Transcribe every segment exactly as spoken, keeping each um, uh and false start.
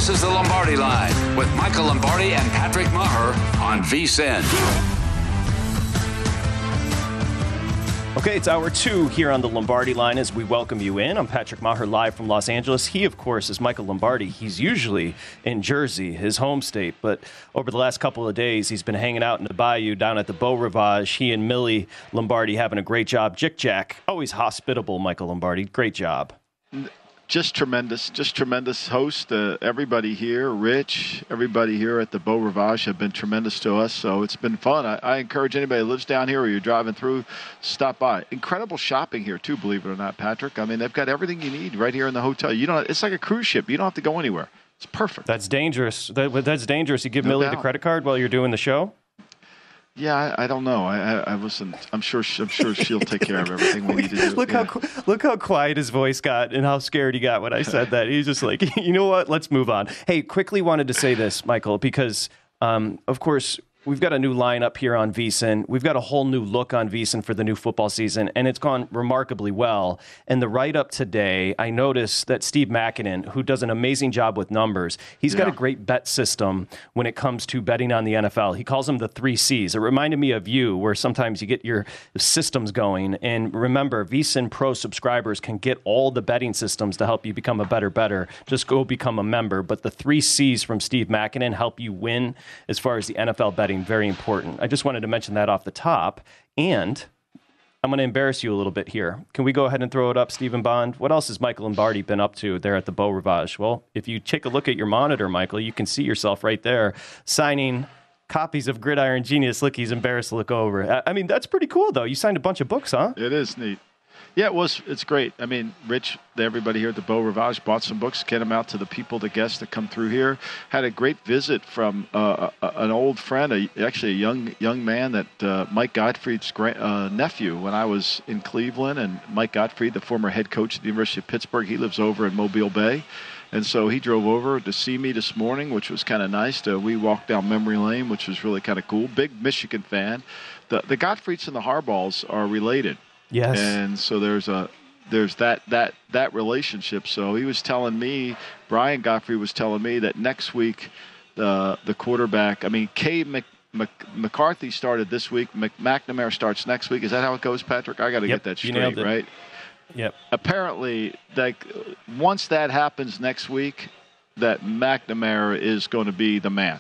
This is the Lombardi Line with Michael Lombardi and Patrick Maher on V S I N. Okay, it's hour two here on the Lombardi Line as we welcome you in. I'm Patrick Maher, live from Los Angeles. He, of course, is Michael Lombardi. He's usually in Jersey, his home state, but over the last couple of days, he's been hanging out in the bayou down at the Beau Rivage. He and Millie Lombardi having a great job. Jick Jack, always hospitable, Michael Lombardi. Great job. Just tremendous, just tremendous host. Uh, everybody here, Rich, everybody here at the Beau Rivage have been tremendous to us, so it's been fun. I, I encourage anybody who lives down here or you're driving through, stop by. Incredible shopping here, too, believe it or not, Patrick. I mean, they've got everything you need right here in the hotel. You don't. It's like a cruise ship. You don't have to go anywhere. It's perfect. That's dangerous. That, that's dangerous. You give No Millie doubt. the credit card while you're doing the show? Yeah, I, I don't know. I, I, I wasn't. I'm sure. She, I'm sure she'll take care of everything we need to do. Look yeah. how look how quiet his voice got and how scared he got when I said that. He's just like, you know what? Let's move on. Hey, quickly wanted to say this, Michael, because um, of course we've got a new lineup here on V S I N. We've got a whole new look on V S I N for the new football season, and it's gone remarkably well. And the write-up today, I noticed that Steve Makinen, who does an amazing job with numbers, he's got Yeah. a great bet system when it comes to betting on the N F L. He calls them the three C's. It reminded me of you, where sometimes you get your systems going. And remember, V S I N Pro subscribers can get all the betting systems to help you become a better better. Just go become a member. But the three C's from Steve Makinen help you win as far as the N F L betting. Very important. I just wanted to mention that off the top. And I'm going to embarrass you a little bit here. Can we go ahead and throw it up, Stephen Bond? What else has Michael Lombardi been up to there at the Beau Rivage? Well, if you take a look at your monitor, Michael, you can see yourself right there signing copies of Gridiron Genius. Look, he's embarrassed to look over. I- I mean, that's pretty cool, though. You signed a bunch of books, huh? It is neat. Yeah, it was. It's great. I mean, Rich, everybody here at the Beau Rivage bought some books, get them out to the people, the guests that come through here. Had a great visit from uh, a, an old friend, a, actually a young young man that uh, Mike Gottfried's grand, uh, nephew when I was in Cleveland. And Mike Gottfried, the former head coach at the University of Pittsburgh, he lives over in Mobile Bay. And so he drove over to see me this morning, which was kind of nice. To, we walked down memory lane, which was really kind of cool. Big Michigan fan. The, the Gottfrieds and the Harbaughs are related. Yes. And so there's a there's that that that relationship. So he was telling me, Brian Gottfried was telling me that next week the the quarterback, I mean, Kay Mc, Mc, McCarthy started this week. Mc, McNamara starts next week. Is that how it goes, Patrick? I got to Yep, get that you nailed straight, it. right? Yep. Apparently, like once that happens next week, that McNamara is going to be the man.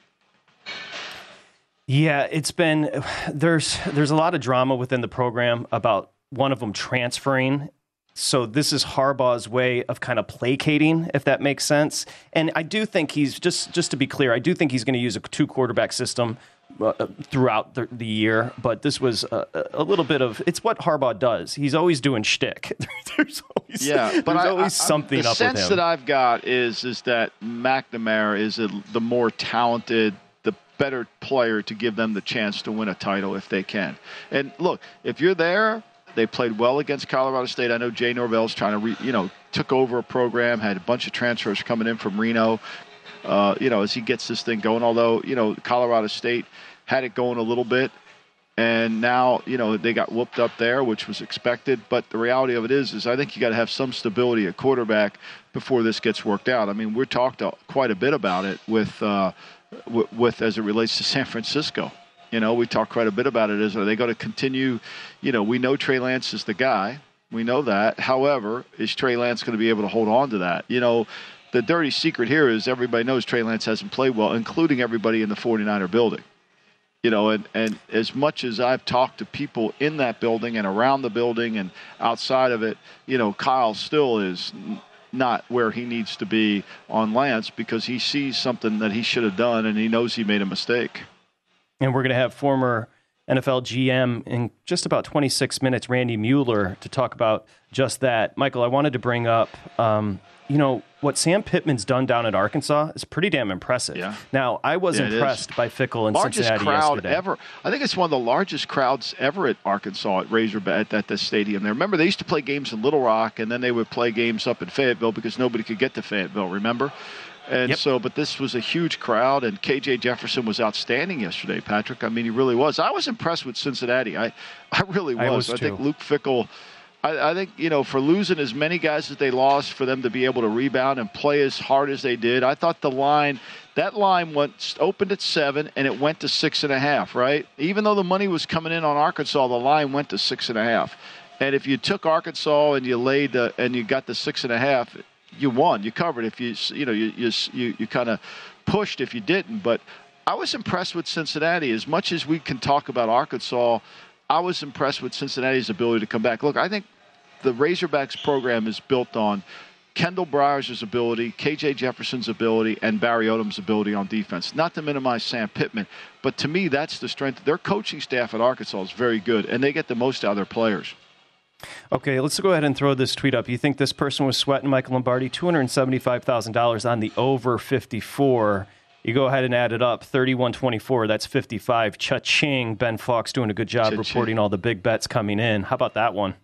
Yeah, it's been there's there's a lot of drama within the program about one of them transferring. So this is Harbaugh's way of kind of placating, if that makes sense. And I do think he's just just to be clear, I do think he's going to use a two quarterback system uh, throughout the, the year. But this was a, a little bit of it's what Harbaugh does. He's always doing shtick. there's always Yeah, but there's I, always I, something the up with sense him. that I've got is is that McNamara is a, the more talented, the better player to give them the chance to win a title if they can. And look, if you're there, they played well against Colorado State. I know Jay Norvell's trying to, re, you know, took over a program, had a bunch of transfers coming in from Reno, uh, you know, as he gets this thing going. Although, you know, Colorado State had it going a little bit, and now, you know, they got whooped up there, which was expected. But the reality of it is, is I think you got to have some stability at quarterback before this gets worked out. I mean, we're talked quite a bit about it with, uh, w- with as it relates to San Francisco. You know, we talked quite a bit about it. Is are they going to continue? You know, we know Trey Lance is the guy. We know that. However, is Trey Lance going to be able to hold on to that? You know, the dirty secret here is everybody knows Trey Lance hasn't played well, including everybody in the forty-niner building. You know, and, and as much as I've talked to people in that building and around the building and outside of it, you know, Kyle still is not where he needs to be on Lance because he sees something that he should have done and he knows he made a mistake. And we're going to have former N F L G M in just about twenty-six minutes, Randy Mueller, to talk about just that. Michael, I wanted to bring up, um, you know, what Sam Pittman's done down at Arkansas is pretty damn impressive. Yeah. Now, I was Yeah, it impressed is. by Fickle and Largest Cincinnati crowd yesterday. ever. I think it's one of the largest crowds ever at Arkansas at Razorback at, at the stadium there. Remember, they used to play games in Little Rock, and then they would play games up in Fayetteville because nobody could get to Fayetteville, remember? And Yep. so, but this was a huge crowd, and K J Jefferson was outstanding yesterday, Patrick. I mean, he really was. I was impressed with Cincinnati. I, I really was. I was I think too. Luke Fickell, I, I think, you know, for losing as many guys as they lost, for them to be able to rebound and play as hard as they did, I thought the line, that line went opened at seven and it went to six and a half, right? Even though the money was coming in on Arkansas, the line went to six and a half. And if you took Arkansas and you laid the, and you got the six and a half, you won, you covered. If you, you know, you you you, you kind of pushed if you didn't. But I was impressed with Cincinnati. As much as we can talk about Arkansas, I was impressed with Cincinnati's ability to come back. Look, I think the Razorbacks program is built on Kendall Briers' ability, K J Jefferson's ability, and Barry Odom's ability on defense. Not to minimize Sam Pittman, but to me, that's the strength. Their coaching staff at Arkansas is very good, and they get the most out of their players. Okay, let's go ahead and throw this tweet up. You think this person was sweating Michael Lombardi? two hundred seventy-five thousand dollars on the over fifty-four. You go ahead and add it up. thirty-one twenty-four, that's fifty-five. Cha-ching. Ben Fox doing a good job Cha-ching. reporting all the big bets coming in. How about that one?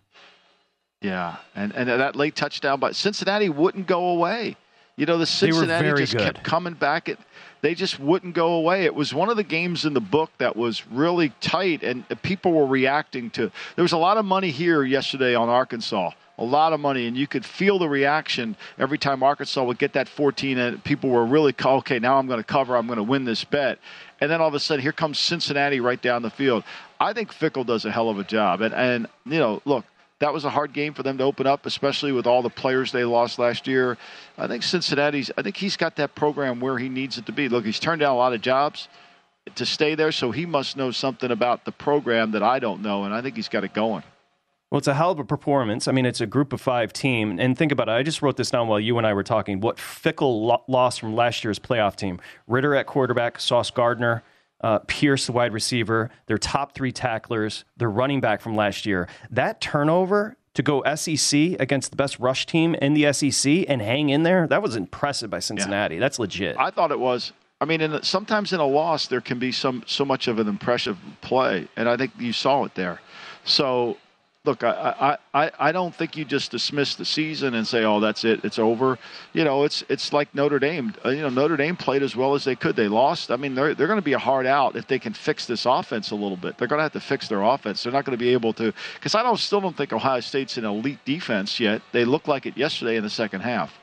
Yeah, and, and that late touchdown, but Cincinnati wouldn't go away. You know, the Cincinnati just good. kept coming back. It, they just wouldn't go away. It was one of the games in the book that was really tight, and people were reacting to. There was a lot of money here yesterday on Arkansas, a lot of money, and you could feel the reaction every time Arkansas would get that fourteen, and people were really, okay, now I'm going to cover, I'm going to win this bet. And then all of a sudden, here comes Cincinnati right down the field. I think Fickell does a hell of a job. And, and you know, look, that was a hard game for them to open up, especially with all the players they lost last year. I think Cincinnati's, I think he's got that program where he needs it to be. Look, he's turned down a lot of jobs to stay there, so he must know something about the program that I don't know, and I think he's got it going. Well, it's a hell of a performance. I mean, it's a group of five team. And think about it. I just wrote this down while you and I were talking. What Fickell lo- lost from last year's playoff team. Ritter at quarterback, Sauce Gardner, Uh, Pierce, the wide receiver, their top three tacklers, their running back from last year. That turnover to go S E C against the best rush team in the S E C and hang in there, that was impressive by Cincinnati. Yeah. That's legit. I thought it was. I mean, in, sometimes in a loss, there can be some so much of an impressive play, and I think you saw it there. So, look, I, I, I, I don't think you just dismiss the season and say, oh, that's it, it's over. You know, it's it's like Notre Dame. Uh, you know, Notre Dame played as well as they could. They lost. I mean, they're, they're going to be a hard out if they can fix this offense a little bit. They're going to have to fix their offense. They're not going to be able to – because I don't still don't think Ohio State's an elite defense yet. They looked like it yesterday in the second half.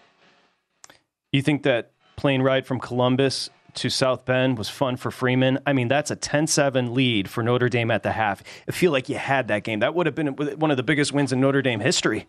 You think that plane ride from Columbus – to South Bend was fun for Freeman? I mean, that's a ten seven lead for Notre Dame at the half. I feel like you had that game. That would have been one of the biggest wins in Notre Dame history.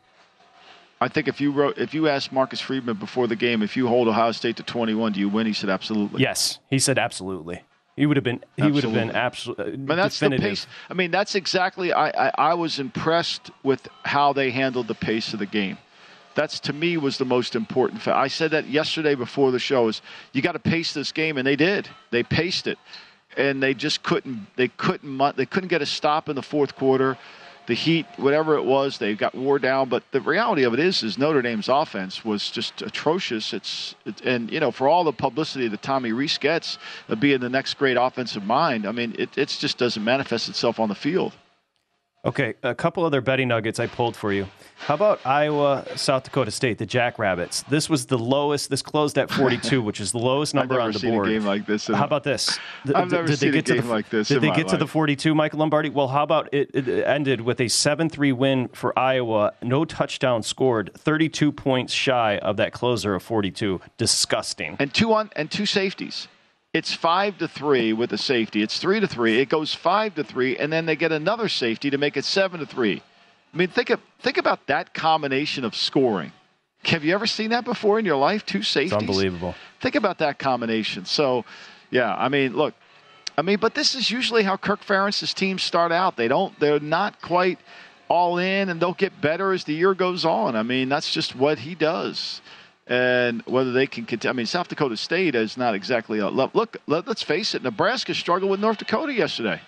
I think if you wrote, if you asked Marcus Freeman before the game, if you hold Ohio State to twenty-one, do you win? He said absolutely. Yes, he said absolutely. He would have been. He absolutely. would have been absolutely. I mean, that's definitive. the pace. I mean, that's exactly. I, I I was impressed with how they handled the pace of the game. That's, to me, was the most important fact. I said that yesterday before the show, is you got to pace this game, and they did. They paced it, and they just couldn't. They couldn't. They couldn't get a stop in the fourth quarter. The Heat, whatever it was, they got wore down. But the reality of it is, is Notre Dame's offense was just atrocious. It's, it, and you know, for all the publicity that Tommy Rees gets of being the next great offensive mind, I mean, it it just doesn't manifest itself on the field. Okay, a couple other betting nuggets I pulled for you. How about Iowa, South Dakota State, the Jackrabbits? This was the lowest. This closed at forty-two, which is the lowest number on the board. I've never seen a game like this. How about this? I've never seen a game like this. Did they get to the forty-two, Michael Lombardi? Well, how about it, it ended with a seven three win for Iowa, no touchdown scored, thirty-two points shy of that closer of forty-two. Disgusting. And two on and two safeties. It's five to three with a safety. It's three to three. It goes five to three, and then they get another safety to make it seven to three. I mean, think of think about that combination of scoring. Have you ever seen that before in your life? Two safeties. It's unbelievable. Think about that combination. So, yeah, I mean, look, I mean, but this is usually how Kirk Ferentz's teams start out. They don't. They're not quite all in, and they'll get better as the year goes on. I mean, that's just what he does. And whether they can continue. I mean, South Dakota State is not exactly a look. Let, let's face it. Nebraska struggled with North Dakota yesterday.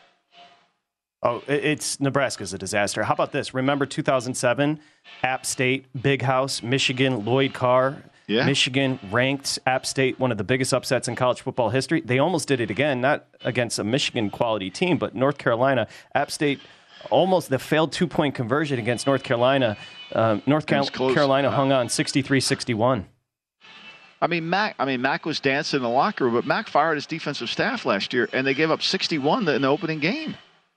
Oh, it's Nebraska's a disaster. How about this? Remember two thousand seven, App State, Big House, Michigan, Lloyd Carr. Yeah. Michigan ranked App State one of the biggest upsets in college football history. They almost did it again, not against a Michigan quality team, but North Carolina. App State almost the failed two-point conversion against North Carolina. Um, North Car- Carolina hung on sixty-three sixty-one. I mean, Mac. I mean, Mac was dancing in the locker room, but Mac fired his defensive staff last year, and they gave up sixty-one in the opening game.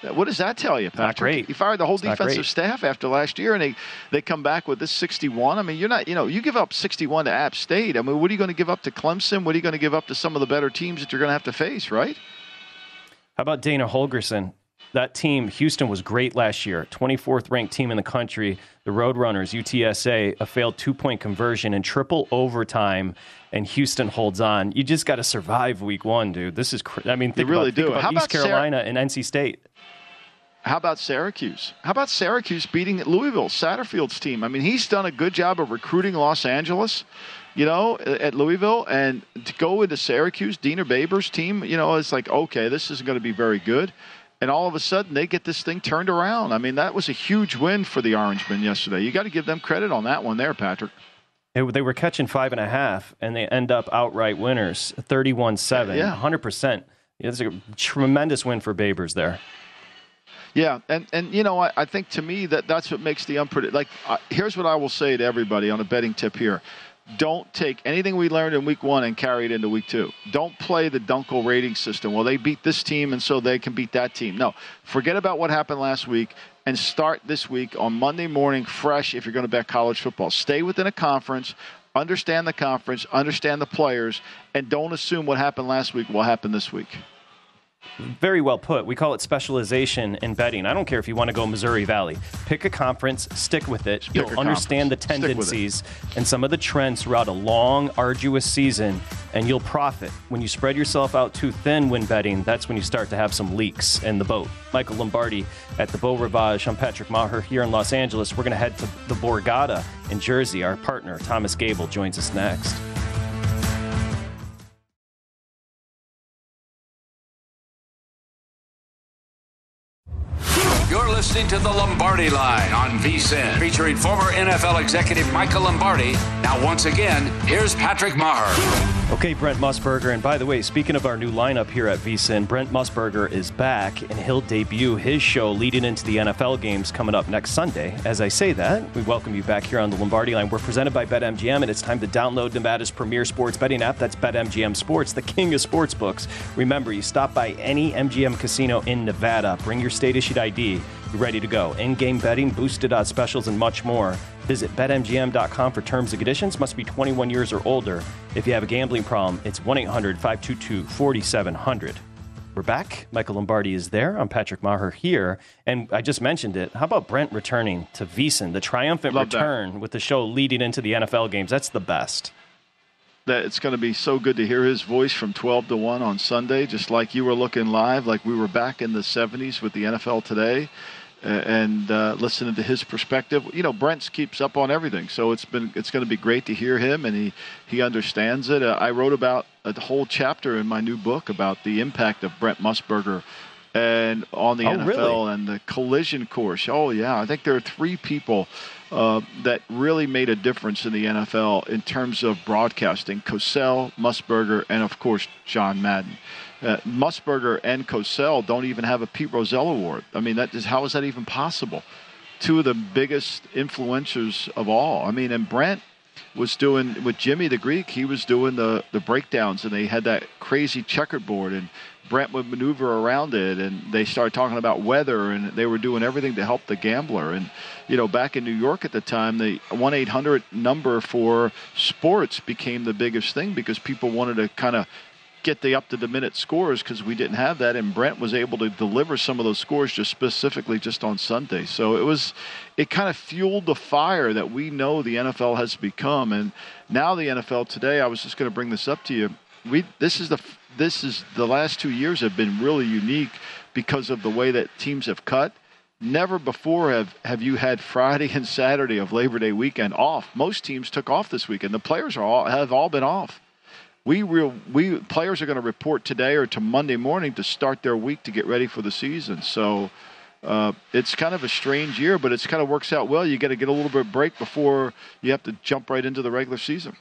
What does that tell you, Patrick? Not great. You fired the whole It's not defensive great. staff after last year, and they, they come back with this sixty-one. I mean, you're not, you know, you give up sixty-one to App State. I mean, what are you going to give up to Clemson? What are you going to give up to some of the better teams that you're going to have to face, right? How about Dana Holgerson? That team, Houston, was great last year. twenty-fourth ranked team in the country. The Roadrunners, U T S A, a failed two-point conversion and triple overtime, and Houston holds on. You just got to survive week one, dude. This is, cr- I mean, think You really about, think do. about How East about Sarah- Carolina and N C State. How about Syracuse? How about Syracuse beating Louisville, Satterfield's team? I mean, he's done a good job of recruiting Los Angeles, you know, at Louisville. And to go into Syracuse, Diener Baber's team, you know, it's like, okay, this isn't going to be very good. And all of a sudden, they get this thing turned around. I mean, that was a huge win for the Orangemen yesterday. You got to give them credit on that one there, Patrick. They, they were catching five and a half, and they end up outright winners, thirty-one seven, Yeah. one hundred percent. It's a tremendous win for Babers there. Yeah, and, and you know, I, I think to me that that's what makes the unpredictable. Like, uh, here's what I will say to everybody on a betting tip here. Don't take anything we learned in week one and carry it into week two. Don't play the Dunkel rating system. Well, they beat this team, and so they can beat that team. No, forget about what happened last week and start this week on Monday morning fresh if you're going to bet college football. Stay within a conference. Understand the conference. Understand the players. And don't assume what happened last week will happen this week. Very well put. We call it specialization in betting. I don't care if you want to go Missouri Valley. Pick a conference, stick with it. Pick You'll a understand the conference. Stick with it. tendencies and some of the trends throughout a long, arduous season, and you'll profit. When you spread yourself out too thin when betting, that's when you start to have some leaks in the boat. Michael Lombardi at the Beau Rivage. I'm Patrick Maher here in Los Angeles. We're going to head to the Borgata in Jersey. Our partner, Thomas Gable, joins us next. You're listening to the Lombardi Line on V S I N, featuring former N F L executive Michael Lombardi. Now, once again, here's Patrick Maher. Okay, Brent Musburger. And by the way, speaking of our new lineup here at V S I N, Brent Musburger is back, and he'll debut his show leading into the N F L games coming up next Sunday. As I say that, we welcome you back here on the Lombardi Line. We're presented by BetMGM, and it's time to download Nevada's premier sports betting app. That's BetMGM Sports, the king of sports books. Remember, you stop by any M G M casino in Nevada, bring your state-issued I D. You're ready to go. In-game betting, boosted odds specials, and much more. Visit Bet M G M dot com for terms and conditions. Must be twenty-one years or older. If you have a gambling problem, it's one eight hundred five two two four seven zero zero. We're back. Michael Lombardi is there. I'm Patrick Maher here. And I just mentioned it. How about Brent returning to V S I N, the triumphant Love that. return with the show leading into the N F L games? That's the best. That it's going to be so good to hear his voice from twelve to one on Sunday, just like you were looking live, like we were back in the seventies with the N F L Today, uh, and uh, listening to his perspective. You know, Brent keeps up on everything, so it's been it's going to be great to hear him, and he, he understands it. Uh, I wrote about a whole chapter in my new book about the impact of Brent Musburger and on the Oh, N F L really? and the collision course. Oh, yeah. I think there are three people uh, that really made a difference in the N F L in terms of broadcasting: Cosell, Musburger, and, of course, John Madden. Uh, Musburger and Cosell don't even have a Pete Rozelle Award. I mean, that is, how is that even possible? Two of the biggest influencers of all. I mean, and Brent was doing, with Jimmy the Greek, he was doing the, the breakdowns, and they had that crazy checkerboard, and Brent would maneuver around it, and they started talking about weather, and they were doing everything to help the gambler. And, you know, back in New York at the time, the one eight hundred number for sports became the biggest thing because people wanted to kind of get the up-to-the-minute scores because we didn't have that, and Brent was able to deliver some of those scores just specifically just on Sunday. So it was, it kind of fueled the fire that we know the N F L has become. And now the N F L today, I was just going to bring this up to you. We this is the this is the last two years have been really unique because of the way that teams have cut. Never before have, have you had Friday and Saturday of Labor Day weekend off. Most teams took off this weekend. The players are all have all been off. We real we players are going to report today or to Monday morning to start their week to get ready for the season. So uh, it's kind of a strange year, but it's kind of works out well. You got to get a little bit of break before you have to jump right into the regular season.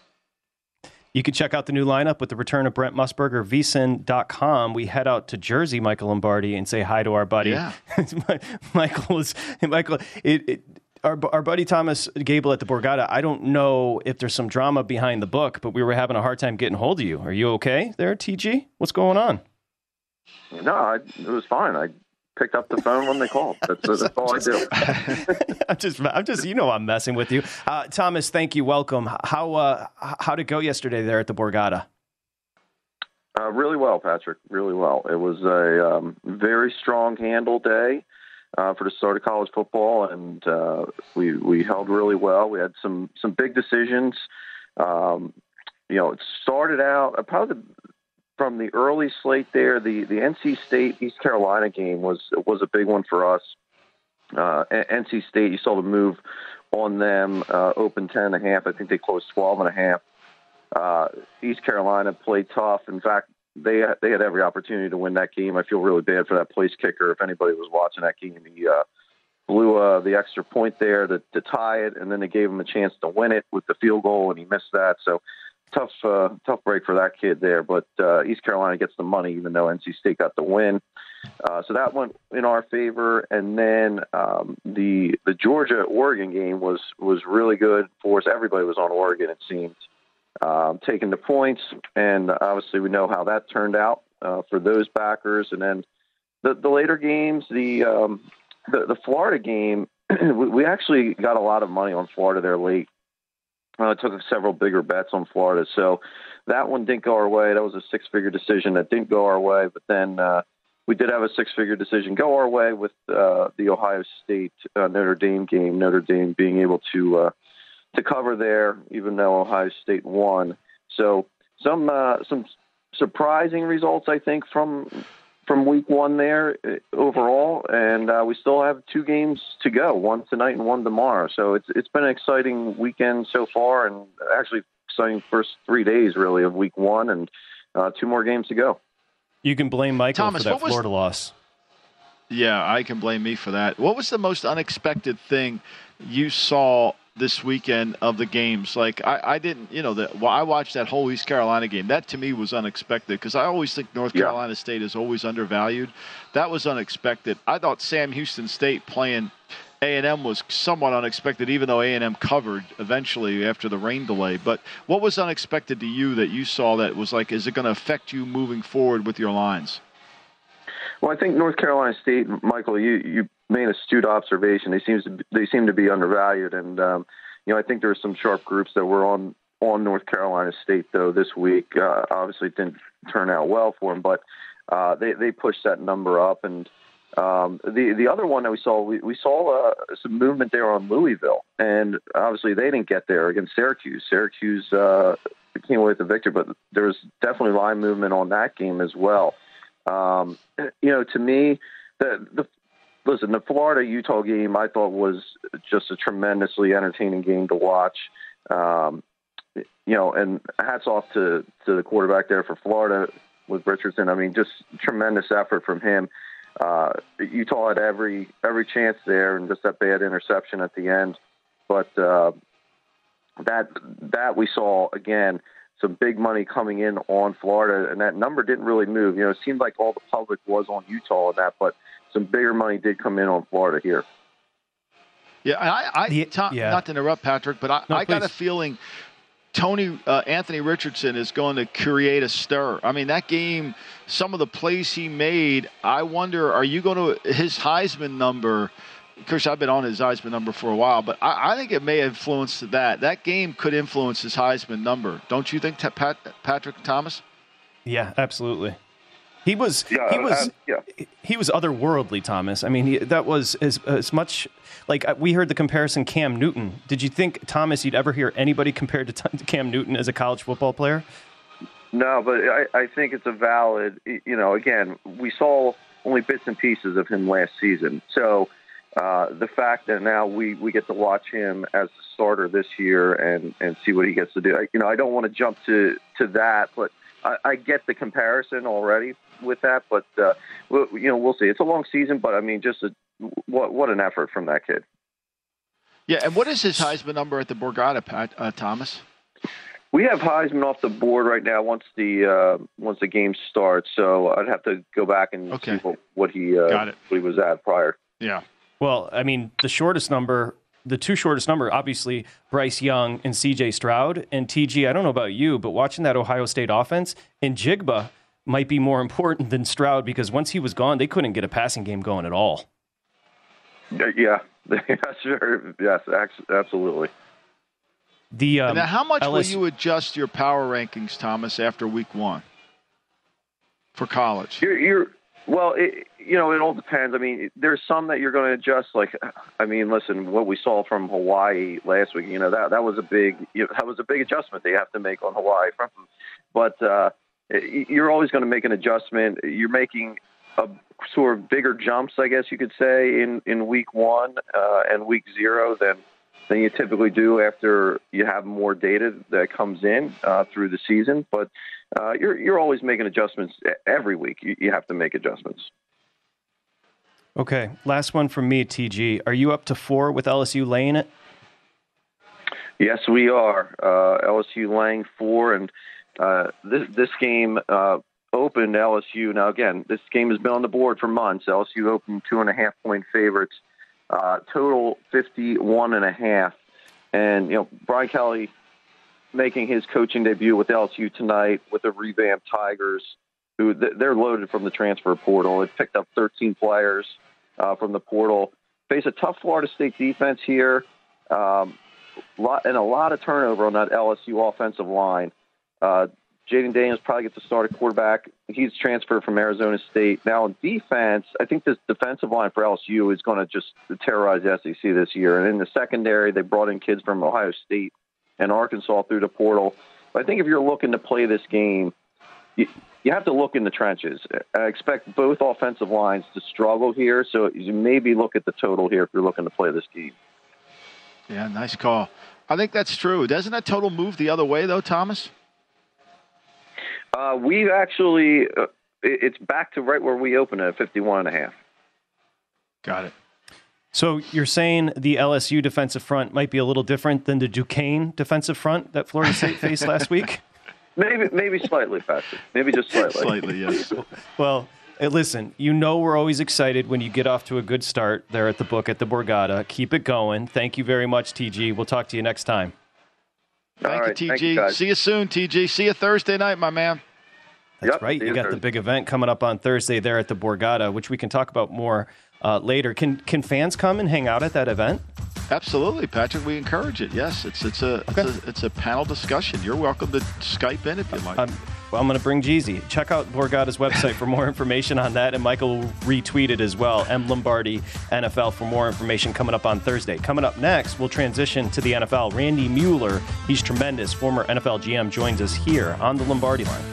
You can check out the new lineup with the return of Brent Musburger, V S I N dot com. We head out to Jersey, Michael Lombardi, and say hi to our buddy. Yeah. Michael is Michael. It, it, our our buddy Thomas Gable at the Borgata. I don't know if there's some drama behind the book, but we were having a hard time getting hold of you. Are you okay there, T G? What's going on? No, I, it was fine. I picked up the phone when they called. That's, that's all I do. I'm just, I'm just, you know, I'm messing with you. Uh, Thomas, thank you. Welcome. How, uh, how did it go yesterday there at the Borgata? Uh, really well, Patrick. Really well. It was a um, very strong handle day uh, for the start of college football, and uh, we we held really well. We had some some big decisions. Um, you know, it started out uh, probably the, from the early slate there. The the N C State East Carolina game was was a big one for us. Uh, N C State, you saw the move on them, uh, open ten and a half. I think they closed twelve and a half. Uh, East Carolina played tough. In fact, they they had every opportunity to win that game. I feel really bad for that place kicker. If anybody was watching that game, he uh, blew uh, the extra point there to, to tie it, and then they gave him a chance to win it with the field goal, and he missed that. So tough uh, tough break for that kid there. But uh, East Carolina gets the money, even though N C State got the win. Uh, so that went in our favor. And then um, the the Georgia-Oregon game was was really good for us. Everybody was on Oregon, it seemed. Um, taking the points, and obviously we know how that turned out uh, for those backers. And then the, the later games, the, um, the the Florida game, we, we actually got a lot of money on Florida there late. Uh, took several bigger bets on Florida, so that one didn't go our way. That was a six-figure decision that didn't go our way. But then uh, we did have a six-figure decision go our way with uh, the Ohio State uh, Notre Dame game. Notre Dame being able to uh, to cover there, even though Ohio State won. So some uh, some surprising results, I think, from from week one there overall, and uh, we still have two games to go, one tonight and one tomorrow. So it's it's been an exciting weekend so far, and actually exciting first three days really of week one, and uh, two more games to go. You can blame Michael Thomas, for that what was- Florida loss. Yeah, I can blame me for that. What was the most unexpected thing you saw this weekend of the games? Like, I, I didn't, you know, the, well, I watched that whole East Carolina game. That, to me, was unexpected because I always think North Yeah. Carolina State is always undervalued. That was unexpected. I thought Sam Houston State playing A and M was somewhat unexpected, even though A and M covered eventually after the rain delay. But what was unexpected to you that you saw that was like, is it going to affect you moving forward with your lines? Well, I think North Carolina State, Michael, you, you made an astute observation. They seems to be, they seem to be undervalued, and um, you know I think there were some sharp groups that were on on North Carolina State though this week. Uh, obviously, it didn't turn out well for them, but uh, they they pushed that number up. And um, the the other one that we saw, we, we saw uh, some movement there on Louisville, and obviously they didn't get there against Syracuse. Syracuse uh, came away with the victory, but there was definitely line movement on that game as well. Um, you know, to me, the, the listen, the Florida-Utah game I thought was just a tremendously entertaining game to watch. Um, you know, and hats off to, to the quarterback there for Florida with Richardson. I mean, just tremendous effort from him. Uh, Utah had every every chance there, and just that bad interception at the end. But uh, that that we saw again. Some big money coming in on Florida, and that number didn't really move. You know, it seemed like all the public was on Utah and that, but some bigger money did come in on Florida here. Yeah, I, I The- Tom, yeah. not to interrupt, Patrick, but I, No, I got please. a feeling Tony uh, Anthony Richardson is going to create a stir. I mean, that game, some of the plays he made, I wonder, are you going to his Heisman number? Of course, I've been on his Heisman number for a while, but I, I think it may have influenced that. That game could influence his Heisman number. Don't you think, Pat, Patrick Thomas? Yeah, absolutely. He was Yeah, he was uh, yeah. he was otherworldly, Thomas. I mean, he, that was as as much like uh, we heard the comparison Cam Newton. Did you think, Thomas, you'd ever hear anybody compared to T- Cam Newton as a college football player? No, but I, I think it's a valid, you know, again, we saw only bits and pieces of him last season. So uh, the fact that now we, we get to watch him as the starter this year and, and see what he gets to do. I, you know, I don't want to jump to, to that, but I, I get the comparison already with that. But, uh, we'll, you know, we'll see. It's a long season, but, I mean, just a, what what an effort from that kid. Yeah, and what is his Heisman number at the Borgata, Pat, uh, Thomas? We have Heisman off the board right now once the uh, once the game starts, so I'd have to go back and Okay. see what, what he uh, Got it. what he was at prior. Yeah. Well, I mean, the shortest number, the two shortest number, obviously Bryce Young and C J Stroud. And T G, I don't know about you, but watching that Ohio State offense, and Jigba might be more important than Stroud because once he was gone, they couldn't get a passing game going at all. Yeah, sure. Yes, absolutely. The um, now, how much L S U will you adjust your power rankings, Thomas, after week one for college? You're, you're well, it, you know, it all depends. I mean, there's some that you're going to adjust. Like, I mean, listen, what we saw from Hawaii last week, you know, that that was a big, you know, that was a big adjustment they have to make on Hawaii. But uh, you're always going to make an adjustment. You're making a sort of bigger jumps, I guess you could say, in, in week one uh, and week zero than than you typically do after you have more data that comes in uh, through the season. But uh, you're you're always making adjustments every week. You, you have to make adjustments. Okay, last one from me, T G. Are you up to four with L S U laying it? Yes, we are. Uh, L S U laying four, and uh, this this game uh, opened L S U. Now, again, this game has been on the board for months. L S U opened two and a half point favorites. Uh, total fifty-one and a half. And, you know, Brian Kelly making his coaching debut with L S U tonight with the revamped Tigers, who they're loaded from the transfer portal. It picked up thirteen players uh, from the portal. Face a tough Florida State defense here, um, lot, and a lot of turnover on that L S U offensive line. Uh, Jaden Daniels probably gets to start at quarterback. He's transferred from Arizona State. Now, in defense, I think this defensive line for L S U is going to just terrorize the S E C this year. And in the secondary, they brought in kids from Ohio State and Arkansas through the portal. But I think if you're looking to play this game, you, you have to look in the trenches. I expect both offensive lines to struggle here, so you maybe look at the total here if you're looking to play this game. Yeah, nice call. I think that's true. Doesn't that total move the other way, though, Thomas? Uh, we've actually, uh, it's back to right where we opened at fifty-one and a half. Got it. So you're saying the L S U defensive front might be a little different than the Duquesne defensive front that Florida State faced last week? Maybe, maybe slightly, Patrick. Maybe just slightly. Slightly, yes. Well, hey, listen, you know we're always excited when you get off to a good start there at the book at the Borgata. Keep it going. Thank you very much, T G. We'll talk to you next time. Thank All you, right, T G. thank you, See you soon, T G. See you Thursday night, my man. That's Yep, right. see You you got the Thursday. big event coming up on Thursday there at the Borgata, which we can talk about more uh, later. Can can fans come and hang out at that event? Absolutely, Patrick. We encourage it. Yes, it's it's a, Okay. it's, a it's a panel discussion. You're welcome to Skype in if you like. Um, well, I'm going to bring Jeezy. Check out Borgata's website for more information on that, and Michael will retweet it as well. M. Lombardi, N F L, for more information coming up on Thursday. Coming up next, we'll transition to the N F L. Randy Mueller, he's tremendous, former N F L G M, joins us here on the Lombardi Line.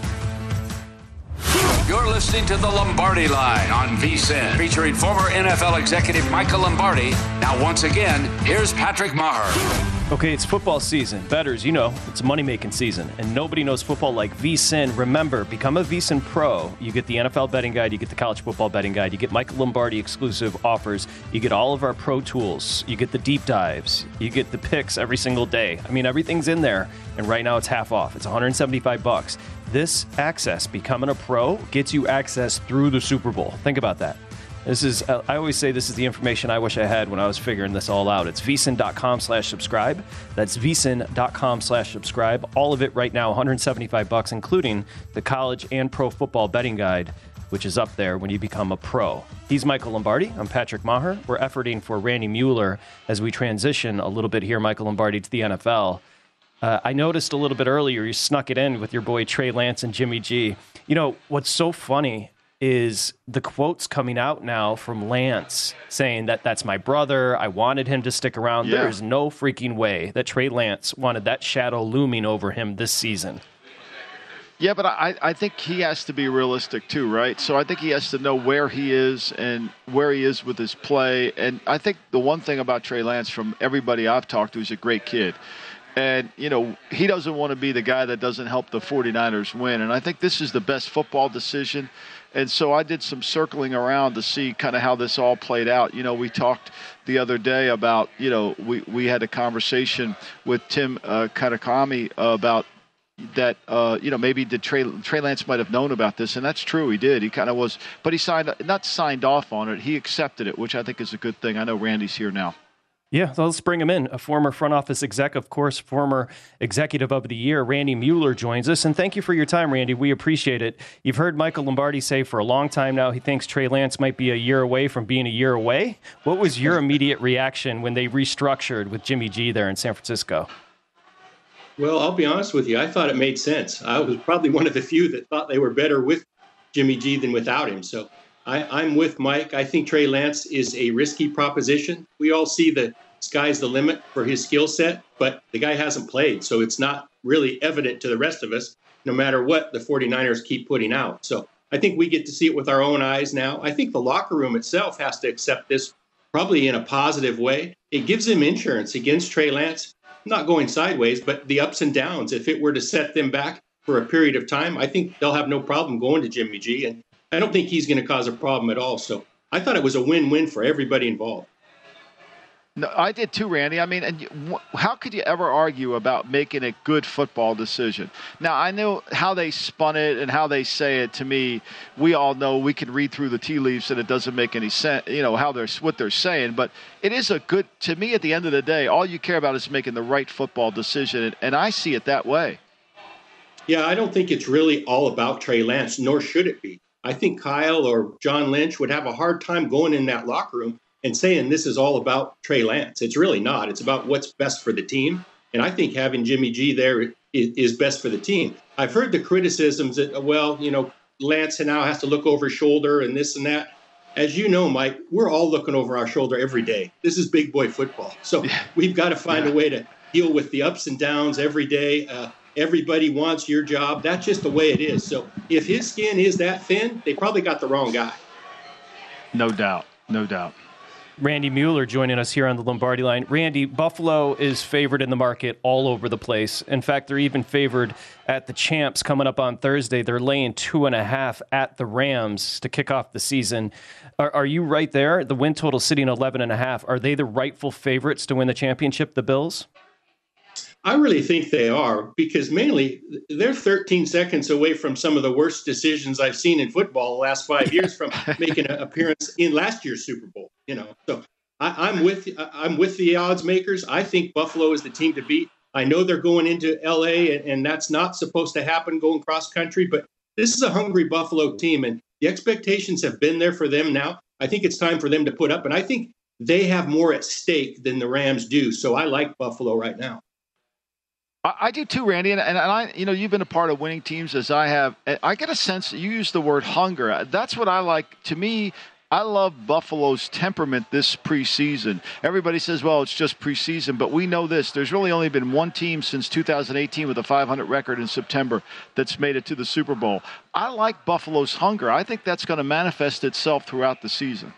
You're listening to the Lombardi Line on V S I N, featuring former N F L executive Michael Lombardi. Now, once again, here's Patrick Maher. Okay, it's football season. Bettors, you know, it's money-making season, and nobody knows football like V S I N. Remember, become a V S I N Pro. You get the N F L betting guide, you get the college football betting guide, you get Michael Lombardi exclusive offers, you get all of our pro tools, you get the deep dives, you get the picks every single day. I mean, everything's in there, and right now it's half off. It's one hundred seventy-five bucks. This access, becoming a pro, gets you access through the Super Bowl. Think about that. This is, uh, I always say this is the information I wish I had when I was figuring this all out. It's vsin.com slash subscribe. That's vsin.com slash subscribe. All of it right now, one hundred seventy-five bucks, including the college and pro football betting guide, which is up there when you become a pro. He's Michael Lombardi. I'm Patrick Maher. We're efforting for Randy Mueller as we transition a little bit here, Michael Lombardi, to the N F L. Uh, I noticed a little bit earlier you snuck it in with your boy Trey Lance and Jimmy G. You know, what's so funny is the quotes coming out now from Lance saying that that's my brother. I wanted him to stick around. Yeah. There's no freaking way that Trey Lance wanted that shadow looming over him this season. Yeah, but I, I think he has to be realistic too, right? So I think he has to know where he is and where he is with his play. And I think the one thing about Trey Lance, from everybody I've talked to, he's a great kid. And, you know, he doesn't want to be the guy that doesn't help the 49ers win. And I think this is the best football decision. And so I did some circling around to see kind of how this all played out. You know, we talked the other day about, you know, we, we had a conversation with Tim uh, Katakami about that, uh, you know, maybe did Trey, Trey Lance might have known about this. And that's true. He did. He kind of was. But he signed, not signed off on it. He accepted it, which I think is a good thing. I know Randy's here now. Yeah, so let's bring him in. A former front office exec, of course, former executive of the year, Randy Mueller joins us. And thank you for your time, Randy. We appreciate it. You've heard Michael Lombardi say for a long time now he thinks Trey Lance might be a year away from being a year away. What was your immediate reaction when they restructured with Jimmy G there in San Francisco? Well, I'll be honest with you. I thought it made sense. I was probably one of the few that thought they were better with Jimmy G than without him. So I, I'm with Mike. I think Trey Lance is a risky proposition. We all see the sky's the limit for his skill set, but the guy hasn't played, so it's not really evident to the rest of us, no matter what the 49ers keep putting out. So I think we get to see it with our own eyes now. I think the locker room itself has to accept this probably in a positive way. It gives them insurance against Trey Lance, not going sideways, but the ups and downs. If it were to set them back for a period of time, I think they'll have no problem going to Jimmy G, and I don't think he's going to cause a problem at all. So I thought it was a win-win for everybody involved. No, I did too, Randy. I mean, and you, how could you ever argue about making a good football decision? Now, I know how they spun it and how they say it. To me, we all know we can read through the tea leaves and it doesn't make any sense, you know, how they're what they're saying. But it is a good, to me, at the end of the day, all you care about is making the right football decision, and I see it that way. Yeah, I don't think it's really all about Trey Lance, nor should it be. I think Kyle or John Lynch would have a hard time going in that locker room and saying this is all about Trey Lance. It's really not. It's about what's best for the team. And I think having Jimmy G there is, is best for the team. I've heard the criticisms that, well, you know, Lance now has to look over his shoulder and this and that. As you know, Mike, we're all looking over our shoulder every day. This is big boy football. So we've got to find yeah. a way to deal with the ups and downs every day. Uh, everybody wants your job. That's just the way it is. So if his skin is that thin, they probably got the wrong guy. No doubt. No doubt. Randy Mueller joining us here on the Lombardi Line. Randy, Buffalo is favored in the market all over the place. In fact, they're even favored at the Champs coming up on Thursday. They're laying two and a half at the Rams to kick off the season. Are, are you right there? The win total sitting eleven and a half. Are they the rightful favorites to win the championship, the Bills? I really think they are, because mainly they're thirteen seconds away from some of the worst decisions I've seen in football the last five years from making an appearance in last year's Super Bowl. You know, so I, I'm with I'm with the odds makers. I think Buffalo is the team to beat. I know they're going into L A, and, and that's not supposed to happen going cross country, but this is a hungry Buffalo team, and the expectations have been there for them now. I think it's time for them to put up, and I think they have more at stake than the Rams do. So I like Buffalo right now. I do too, Randy, and, and I, you know, you've been a part of winning teams as I have. I get a sense you use the word hunger. That's what I like. To me, I love Buffalo's temperament this preseason. Everybody says, well, it's just preseason, but we know this. There's really only been one team since two thousand eighteen with a five hundred record in September that's made it to the Super Bowl. I like Buffalo's hunger. I think that's going to manifest itself throughout the season.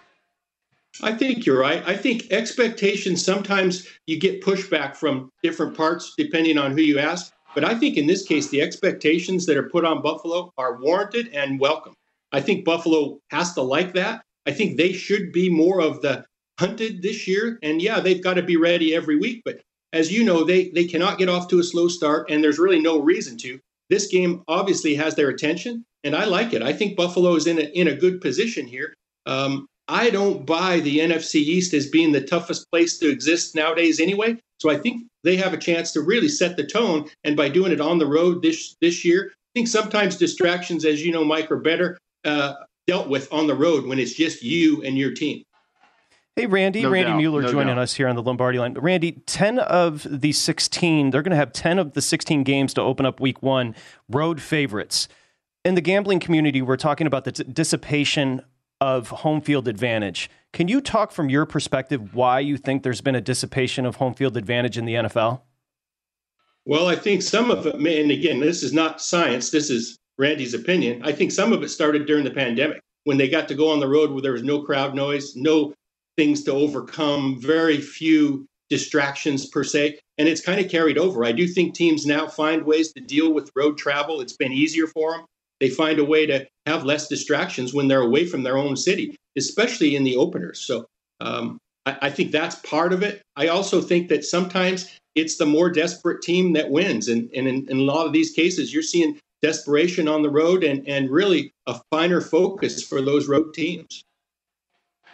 I think you're right. I think expectations, sometimes you get pushback from different parts depending on who you ask. But I think in this case, the expectations that are put on Buffalo are warranted and welcome. I think Buffalo has to like that. I think they should be more of the hunted this year. And yeah, they've got to be ready every week. But as you know, they, they cannot get off to a slow start, and there's really no reason to. This game obviously has their attention, and I like it. I think Buffalo is in a, in a good position here. Um, I don't buy the N F C East as being the toughest place to exist nowadays anyway. So I think they have a chance to really set the tone. And by doing it on the road this this year, I think sometimes distractions, as you know, Mike, are better uh, dealt with on the road when it's just you and your team. Hey, Randy. No Randy doubt. Mueller No joining doubt. us here on the Lombardi Line. Randy, ten of the sixteen, they're going to have ten of the sixteen games to open up week one, road favorites. In the gambling community, we're talking about the t- dissipation of home field advantage. Can you talk from your perspective why you think there's been a dissipation of home field advantage in the N F L? Well, I think some of it, and again, this is not science, this is Randy's opinion. I think some of it started during the pandemic when they got to go on the road where there was no crowd noise, no things to overcome, very few distractions per se, and it's kind of carried over. I do think teams now find ways to deal with road travel. It's been easier for them. They find a way to have less distractions when they're away from their own city, especially in the openers. So um, I, I think that's part of it. I also think that sometimes it's the more desperate team that wins. And, and in, in a lot of these cases, you're seeing desperation on the road and, and really a finer focus for those road teams.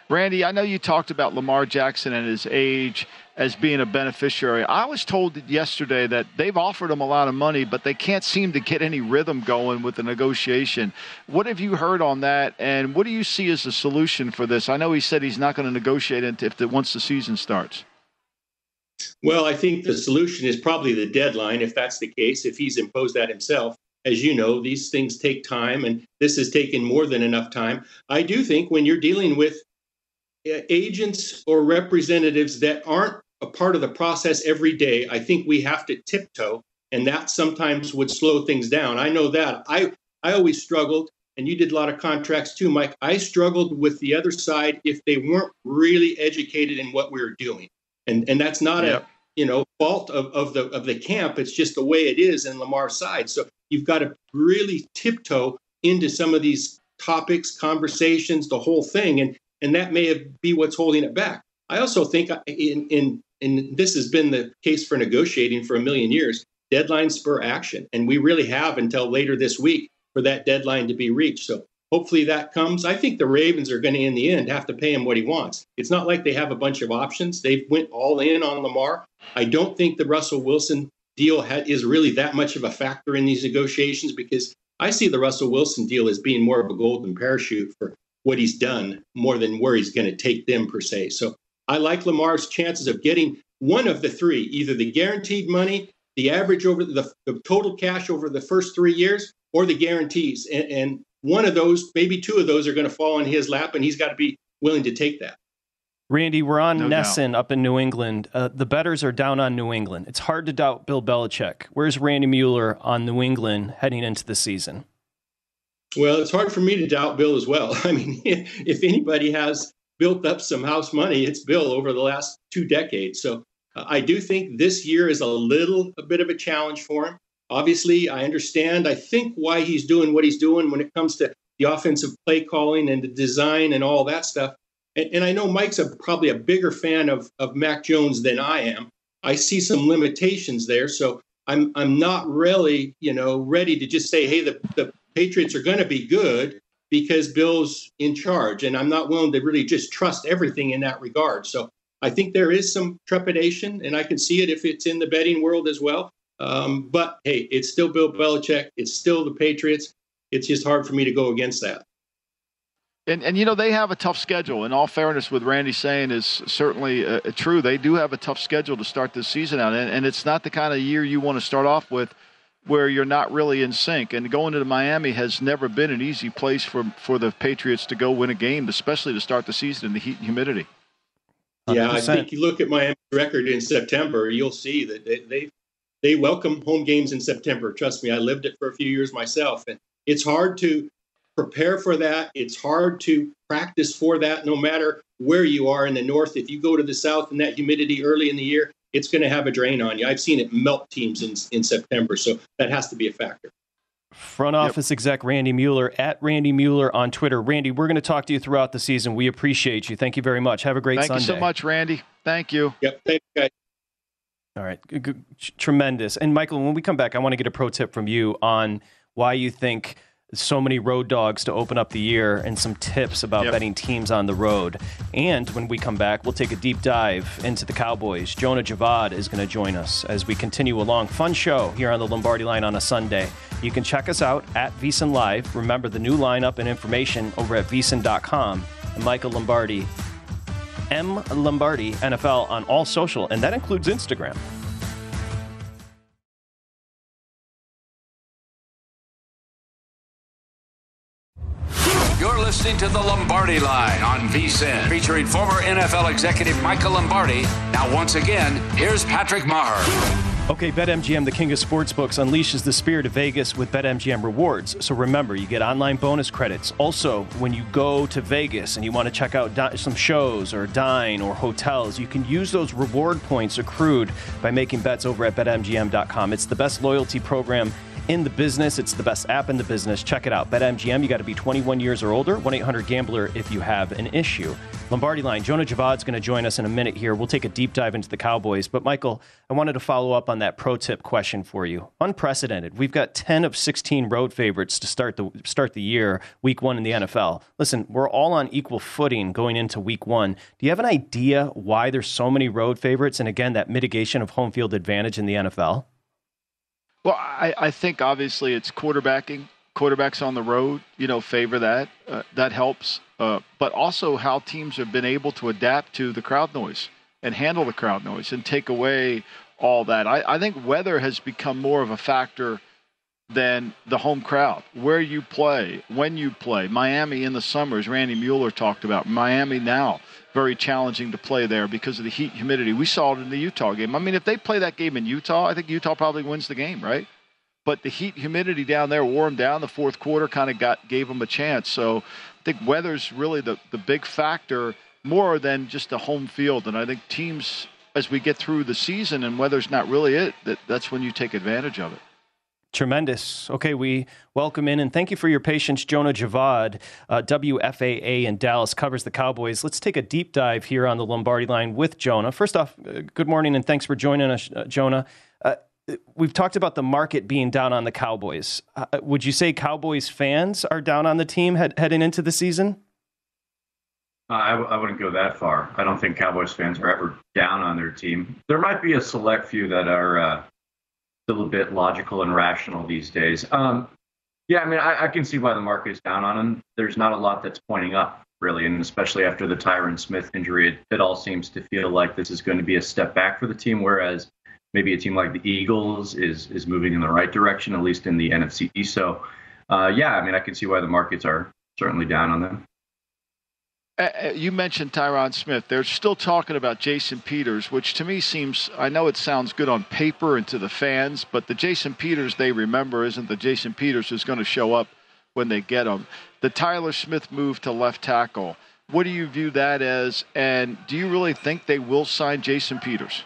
Randy, I know you talked about Lamar Jackson and his age as being a beneficiary. I was told yesterday that they've offered him a lot of money, but they can't seem to get any rhythm going with the negotiation. What have you heard on that, and what do you see as the solution for this? I know he said he's not going to negotiate if the, once the season starts. Well, I think the solution is probably the deadline, if that's the case, if he's imposed that himself. As you know, these things take time, and this has taken more than enough time. I do think when you're dealing with agents or representatives that aren't a part of the process every day, I think we have to tiptoe, and that sometimes would slow things down. I know that. I, I always struggled, and you did a lot of contracts too, Mike. I struggled with the other side if they weren't really educated in what we were doing. And and that's not yep. a you know fault of, of the of the camp. It's just the way it is in Lamar's side. So you've got to really tiptoe into some of these topics, conversations, the whole thing, and and that may have, be what's holding it back. I also think in in and this has been the case for negotiating for a million years. Deadlines spur action, and we really have until later this week for that deadline to be reached. So hopefully that comes. I think the Ravens are going to, in the end, have to pay him what he wants. It's not like they have a bunch of options. They've went all in on Lamar. I don't think the Russell Wilson deal ha- is really that much of a factor in these negotiations, because I see the Russell Wilson deal as being more of a golden parachute for what he's done more than where he's going to take them per se. So I like Lamar's chances of getting one of the three, either the guaranteed money, the average over the, the total cash over the first three years, or the guarantees. And, and one of those, maybe two of those, are going to fall in his lap, and he's got to be willing to take that. Randy, we're on no Nesson up in New England. Uh, the bettors are down on New England. It's hard to doubt Bill Belichick. Where's Randy Mueller on New England heading into the season? Well, it's hard for me to doubt Bill as well. I mean, if anybody has built up some house money, it's Bill over the last two decades. So uh, I do think this year is a little a bit of a challenge for him. Obviously, I understand, I think, why he's doing what he's doing when it comes to the offensive play calling and the design and all that stuff. And, and I know Mike's a, probably a bigger fan of, of Mac Jones than I am. I see some limitations there. So I'm I'm not really, you know, ready to just say, hey, the, the Patriots are going to be good because Bill's in charge. And I'm not willing to really just trust everything in that regard. So I think there is some trepidation, and I can see it if it's in the betting world as well. Um, but, hey, it's still Bill Belichick. It's still the Patriots. It's just hard for me to go against that. And, and you know, they have a tough schedule. In all fairness, what Randy's saying is certainly uh, true. They do have a tough schedule to start this season out. And, and it's not the kind of year you want to start off with where you're not really in sync. And going to Miami has never been an easy place for, for the Patriots to go win a game, especially to start the season in the heat and humidity. Yeah, one hundred percent. I think you look at Miami's record in September, you'll see that they, they they welcome home games in September. Trust me, I lived it for a few years myself. And it's hard to prepare for that. It's hard to practice for that, no matter where you are in the north. If you go to the south in that humidity early in the year, it's going to have a drain on you. I've seen it melt teams in, in September, so that has to be a factor. Front office yep. exec Randy Mueller, at Randy Mueller on Twitter. Randy, we're going to talk to you throughout the season. We appreciate you. Thank you very much. Have a great Thank Sunday. Thank you so much, Randy. Thank you. Yep. Thank you, guys. All right. Good, good, tremendous. And Michael, when we come back, I want to get a pro tip from you on why you think so many road dogs to open up the year and some tips about yep. betting teams on the road. And when we come back, we'll take a deep dive into the Cowboys. Jonah Javad is going to join us as we continue along. Fun show here on the Lombardi Line on a Sunday. You can check us out at VSiN Live. Remember the new lineup and information over at V S I N dot com. And Michael Lombardi, M Lombardi N F L on all social, and that includes Instagram. You're listening to the Lombardi Line on V S I N, featuring former N F L executive Michael Lombardi. Now, once again, here's Patrick Maher. Okay, BetMGM, the king of sportsbooks, unleashes the spirit of Vegas with BetMGM rewards. So remember, you get online bonus credits. Also, when you go to Vegas and you want to check out di- some shows or dine or hotels, you can use those reward points accrued by making bets over at Bet M G M dot com. It's the best loyalty program in the business. It's the best app in the business. Check it out. BetMGM, you got to be twenty-one years or older. one eight hundred gambler if you have an issue. Lombardi Line. Jonah Javad's going to join us in a minute here. We'll take a deep dive into the Cowboys. But, Michael, I wanted to follow up on that pro tip question for you. Unprecedented. We've got ten of sixteen road favorites to start the start the year, week one in the N F L. Listen, we're all on equal footing going into week one. Do you have an idea why there's so many road favorites? And, again, that mitigation of home field advantage in the N F L? Well, I, I think, obviously, it's quarterbacking. Quarterbacks on the road, you know, favor that. Uh, that helps. Uh, but also how teams have been able to adapt to the crowd noise and handle the crowd noise and take away all that. I, I think weather has become more of a factor than the home crowd. Where you play, when you play. Miami in the summer, as Randy Mueller talked about. Miami now, very challenging to play there because of the heat, humidity. We saw it in the Utah game. I mean, if they play that game in Utah, I think Utah probably wins the game, right? But the heat, humidity down there wore them down. The fourth quarter kind of got gave them a chance. So I think weather's really the, the big factor more than just the home field. And I think teams, as we get through the season and weather's not really it, that, that's when you take advantage of it. Tremendous. Okay, we welcome in and thank you for your patience. Jonah Javad, uh, W F A A in Dallas, covers the Cowboys. Let's take a deep dive here on the Lombardi Line with Jonah. First off, uh, good morning and thanks for joining us, uh, Jonah. Uh, We've talked about the market being down on the Cowboys. Uh, would you say Cowboys fans are down on the team head, heading into the season? Uh, I, w- I wouldn't go that far. I don't think Cowboys fans are ever down on their team. There might be a select few that are uh, still a bit logical and rational these days. Um, yeah, I mean, I, I can see why the market is down on them. There's not a lot that's pointing up, really, and especially after the Tyron Smith injury, it, it all seems to feel like this is going to be a step back for the team, whereas maybe a team like the Eagles is is moving in the right direction, at least in the N F C East. So, uh, yeah, I mean, I can see why the markets are certainly down on them. Uh, you mentioned Tyron Smith. They're still talking about Jason Peters, which to me seems, I know it sounds good on paper and to the fans, but the Jason Peters they remember isn't the Jason Peters who's going to show up when they get him. The Tyler Smith move to left tackle, what do you view that as? And do you really think they will sign Jason Peters?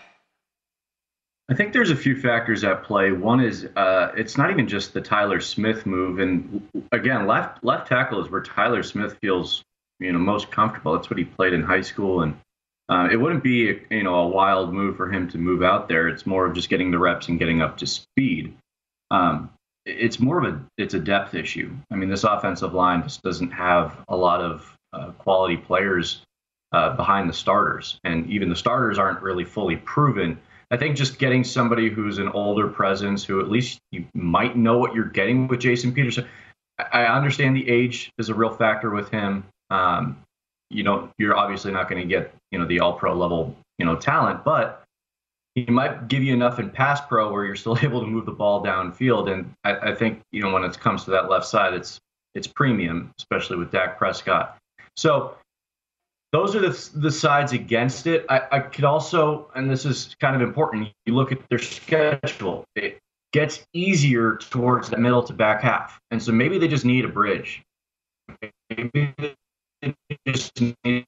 I think there's a few factors at play. One is uh, it's not even just the Tyler Smith move. And again, left left tackle is where Tyler Smith feels, you know, most comfortable. That's what he played in high school. And uh, it wouldn't be, you know, a wild move for him to move out there. It's more of just getting the reps and getting up to speed. Um, it's more of a it's a depth issue. I mean, this offensive line just doesn't have a lot of uh, quality players uh, behind the starters. And even the starters aren't really fully proven. I think just getting somebody who's an older presence, who at least you might know what you're getting with Jason Peters. I understand the age is a real factor with him. Um, you know, you're obviously not going to get, you know, the all-pro level, you know, talent, but he might give you enough in pass pro where you're still able to move the ball downfield. And I, I think, you know, when it comes to that left side, it's it's premium, especially with Dak Prescott. So those are the the sides against it. I, I could also, and this is kind of important, you look at their schedule. It gets easier towards the middle to back half. And so maybe they just need a bridge. Maybe they just need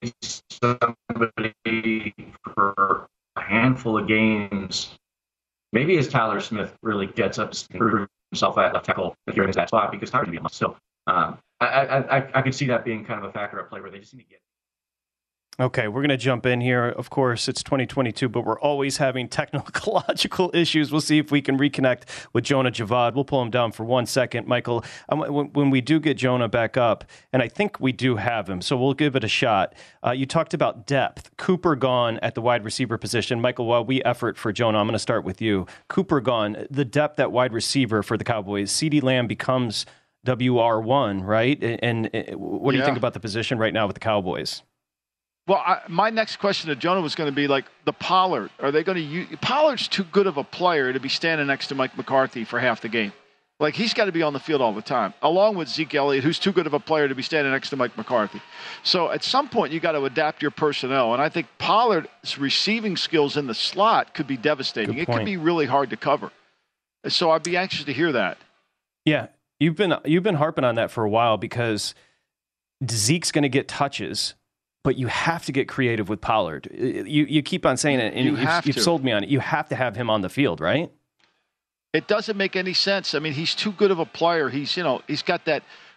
somebody for a handful of games. Maybe as Tyler Smith really gets up to prove himself at left tackle if you're in that spot, because Tyler's going to be on. So um, I, I, I, I could see that being kind of a factor at play where they just need to get. Okay, we're going to jump in here. Of course, it's twenty twenty-two, but we're always having technological issues. We'll see if we can reconnect with Jonah Javad. We'll pull him down for one second. Michael, when we do get Jonah back up, and I think we do have him, so we'll give it a shot. Uh, you talked about depth. Cooper gone at the wide receiver position. Michael, while we effort for Jonah, I'm going to start with you. Cooper gone, the depth at wide receiver for the Cowboys. CeeDee Lamb becomes W R one, right? And, and what do yeah. you think about the position right now with the Cowboys? Well, I, my next question to Jonah was going to be like the Pollard. Are they going to use Pollard's too good of a player to be standing next to Mike McCarthy for half the game? Like, he's got to be on the field all the time, along with Zeke Elliott, who's too good of a player to be standing next to Mike McCarthy. So at some point, you got to adapt your personnel. And I think Pollard's receiving skills in the slot could be devastating. It could be really hard to cover. So I'd be anxious to hear that. Yeah, you've been you've been harping on that for a while because Zeke's going to get touches. But you have to get creative with Pollard. You you keep on saying it, and you you've, you've sold me on it. You have to have him on the field, right? It doesn't make any sense. I mean, he's too good of a player. He's, you know, he's got that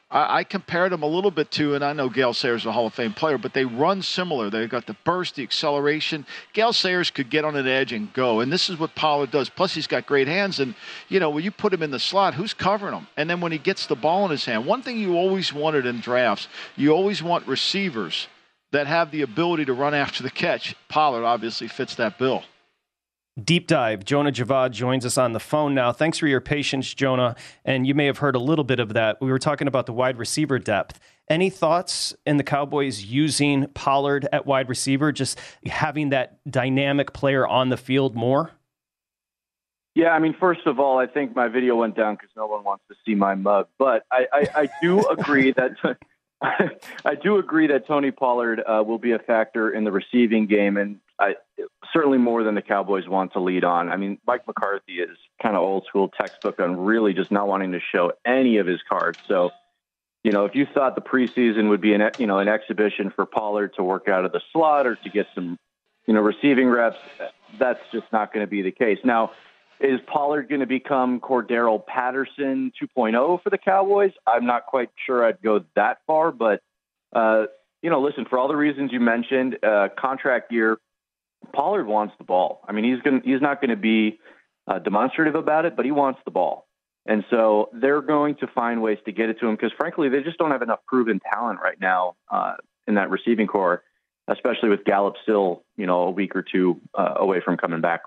I, I compared them a little bit to, and I know Gale Sayers is a Hall of Fame player, but they run similar. They've got the burst, the acceleration. Gale Sayers could get on an edge and go, and this is what Pollard does. Plus, he's got great hands, and, you know, when you put him in the slot, who's covering him? And then when he gets the ball in his hand, one thing you always wanted in drafts, you always want receivers that have the ability to run after the catch. Pollard obviously fits that bill. Deep Dive. Jonah Javad joins us on the phone now. Thanks for your patience, Jonah. And you may have heard a little bit of that. We were talking about the wide receiver depth. Any thoughts in the Cowboys using Pollard at wide receiver, just having that dynamic player on the field more? Yeah, I mean, first of all, I think my video went down because no one wants to see my mug. But I, I, I do agree that I do agree that Tony Pollard uh, will be a factor in the receiving game, and I, certainly more than the Cowboys want to lead on. I mean, Mike McCarthy is kind of old school textbook on really just not wanting to show any of his cards. So, you know, if you thought the preseason would be an, you know, an exhibition for Pollard to work out of the slot or to get some, you know, receiving reps, that's just not going to be the case. Now, is Pollard going to become Cordero Patterson two point oh for the Cowboys? I'm not quite sure I'd go that far, but, uh, you know, listen, for all the reasons you mentioned, uh, contract year, Pollard wants the ball. I mean, he's going he's not going to be uh, demonstrative about it, but he wants the ball. And so they're going to find ways to get it to him because, frankly, they just don't have enough proven talent right now uh, in that receiving core, especially with Gallup still, you know, a week or two uh, away from coming back.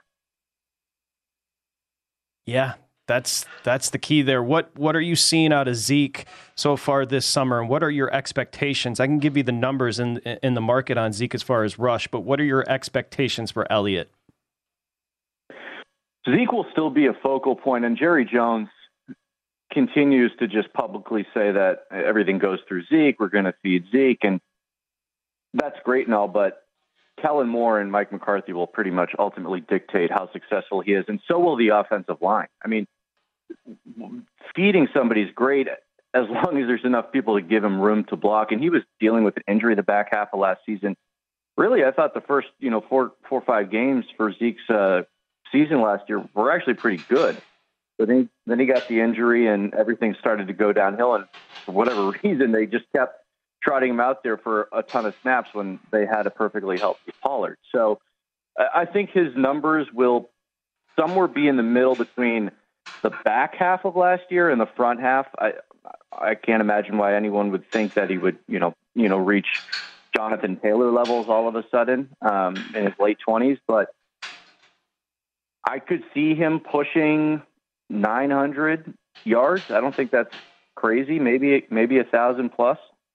Yeah, that's that's the key there. What what are you seeing out of Zeke so far this summer, and what are your expectations? I can give you the numbers in in the market on Zeke as far as rush, but what are your expectations for Elliott? Zeke will still be a focal point, and Jerry Jones continues to just publicly say that everything goes through Zeke. We're going to feed Zeke, and that's great and all, but Kellen Moore and Mike McCarthy will pretty much ultimately dictate how successful he is, and so will the offensive line. I mean, feeding somebody's great as long as there's enough people to give him room to block, and he was dealing with an injury the back half of last season. Really, I thought the first, you know, four, four or five games for Zeke's uh, season last year were actually pretty good. But then, then he got the injury, and everything started to go downhill, and for whatever reason, they just kept trotting him out there for a ton of snaps when they had a perfectly healthy Pollard. So I think his numbers will somewhere be in the middle between the back half of last year and the front half. I I can't imagine why anyone would think that he would, you know, you know, reach Jonathan Taylor levels all of a sudden um, in his late twenties, but I could see him pushing nine hundred yards. I don't think that's crazy. Maybe maybe a thousand plus.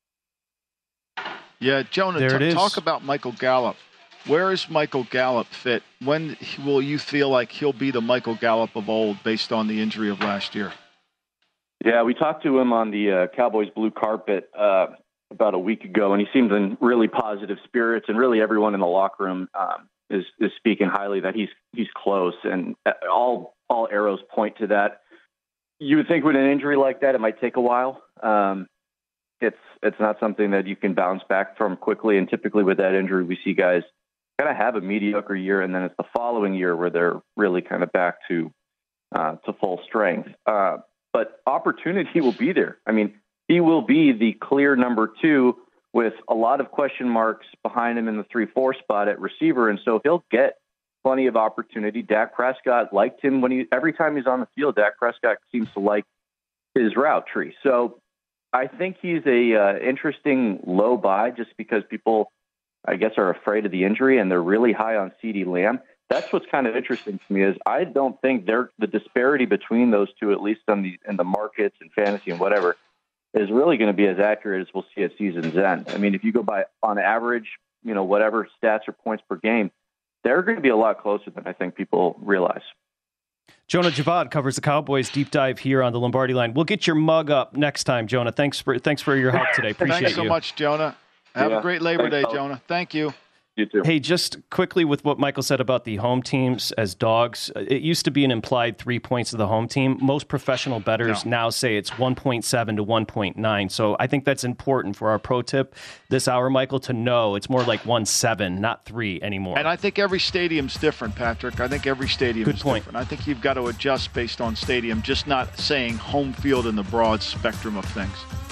Yeah, Jonah, There it t- is. talk about Michael Gallup. Where is Michael Gallup fit? When will you feel like he'll be the Michael Gallup of old based on the injury of last year? Yeah, we talked to him on the uh, Cowboys blue carpet uh, about a week ago, and he seemed in really positive spirits, and really everyone in the locker room um, is, is speaking highly that he's he's close, and all all arrows point to that. You would think with an injury like that, it might take a while. Um, it's it's not something that you can bounce back from quickly, and typically with that injury, we see guys kind of have a mediocre year, and then it's the following year where they're really kind of back to uh, to full strength. Uh, but opportunity will be there. I mean, he will be the clear number two with a lot of question marks behind him in the three four spot at receiver, and so he'll get plenty of opportunity. Dak Prescott liked him when he every time he's on the field. Dak Prescott seems to like his route tree. So I think he's a uh, interesting low buy just because people, I guess, are afraid of the injury and they're really high on CeeDee Lamb. That's what's kind of interesting to me is I don't think they're, the disparity between those two, at least on the in the markets and fantasy and whatever, is really going to be as accurate as we'll see at season's end. I mean, if you go by on average, you know, whatever stats or points per game, they're going to be a lot closer than I think people realize. Jonah Javad covers the Cowboys deep dive here on the Lombardi Line. We'll get your mug up next time, Jonah. Thanks for thanks for your help today. Appreciate Thanks so you. much, Jonah. Have Yeah. a great Labor Thanks, Day, fellas. Jonah. Thank you. You too. Hey, just quickly with what Michael said about the home teams as dogs, it used to be an implied three points of the home team. Most professional bettors No. now say it's one point seven to one point nine. So I think that's important for our pro tip this hour, Michael, to know it's more like one seven, not three anymore. And I think every stadium's different, Patrick. I think every stadium Good is point. different. I think you've got to adjust based on stadium, just not saying home field in the broad spectrum of things.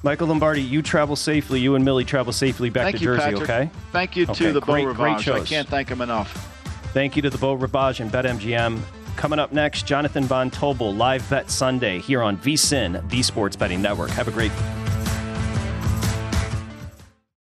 Michael Lombardi, you travel safely. You and Millie travel safely back Thank to you, Jersey, Patrick. okay? Thank you okay. to the great, Beau great Rivage. I shows. can't thank him enough. Thank you to the Beau Rivage and BetMGM. Coming up next, Jonathan Von Tobel, Live Bet Sunday here on V S I N, the Sports Betting Network. Have a great